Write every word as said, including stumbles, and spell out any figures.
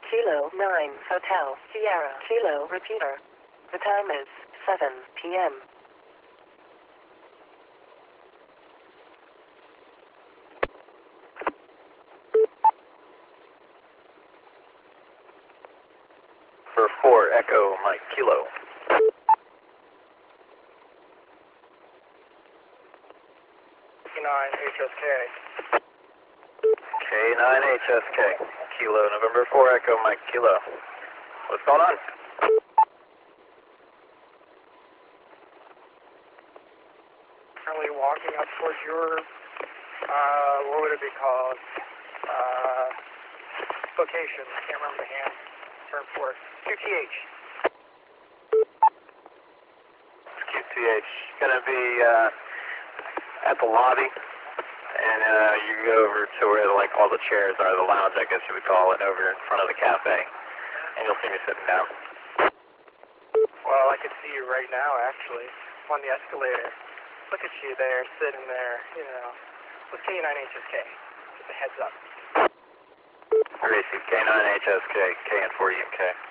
Kilo nine Hotel Sierra Kilo repeater. The time is seven p m For four Echo Mike Kilo. K nine H S K. K nine H S K. Kilo, November four Echo Mike Kilo. What's going on? Currently walking up towards your, uh, what would it be called? Uh, location. I can't remember the hand term for it. Q T H. It's Q T H. Gonna be uh, at the lobby, and uh, you go over to where like all the chairs are, the lounge, I guess you would call it, over in front of the cafe, and you'll see me sitting down. Well, I can see you right now, actually, on the escalator. Look at you there, sitting there, you know, with K nine H S K. Just a heads up. Gracie, K nine H S K, K and four E M K.